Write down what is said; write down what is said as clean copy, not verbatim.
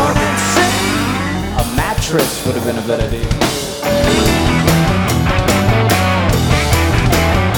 A mattress would have been a better deal.